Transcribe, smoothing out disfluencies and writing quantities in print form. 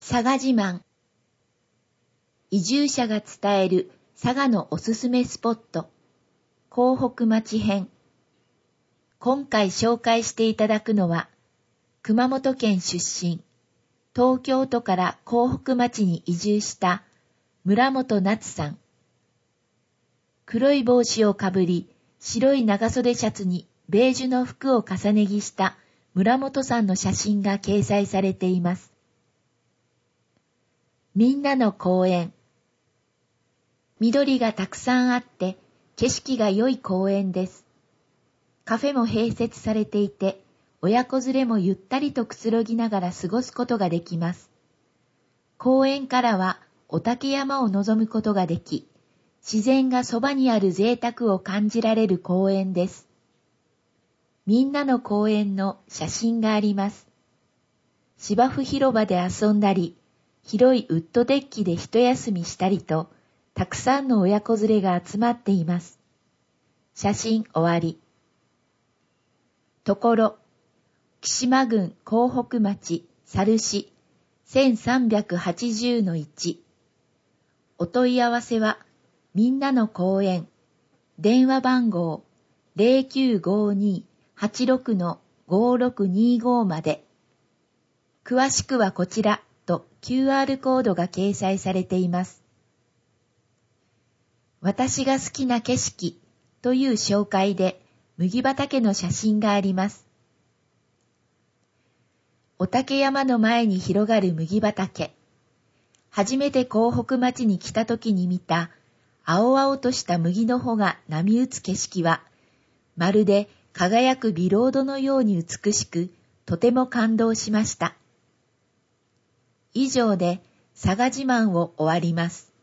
佐賀自慢。移住者が伝える佐賀のおすすめスポット、江北町編。今回紹介していただくのは、熊本県出身、東京都から江北町に移住した村本夏さん。黒い帽子をかぶり、白い長袖シャツにベージュの服を重ね着した村本さんの写真が掲載されています。みんなの公園。緑がたくさんあって景色が良い公園です。カフェも併設されていて、親子連れもゆったりとくつろぎながら過ごすことができます。公園からは御嶽山を望むことができ、自然がそばにある贅沢を感じられる公園です。みんなの公園の写真があります。芝生広場で遊んだり、広いウッドデッキで一休みしたりと、たくさんの親子連れが集まっています。写真終わり。ところ、木島郡江北町猿市 1380-1。お問い合わせは、みんなの公園、電話番号 0952-86-5625 まで。詳しくはこちらと QR コードが掲載されています。私が好きな景色という紹介で麦畑の写真があります。御嶽山の前に広がる麦畑。初めて江北町に来た時に見た青々とした麦の穂が波打つ景色は、まるで輝くビロードのように美しく、とても感動しました。以上で佐賀自慢を終わります。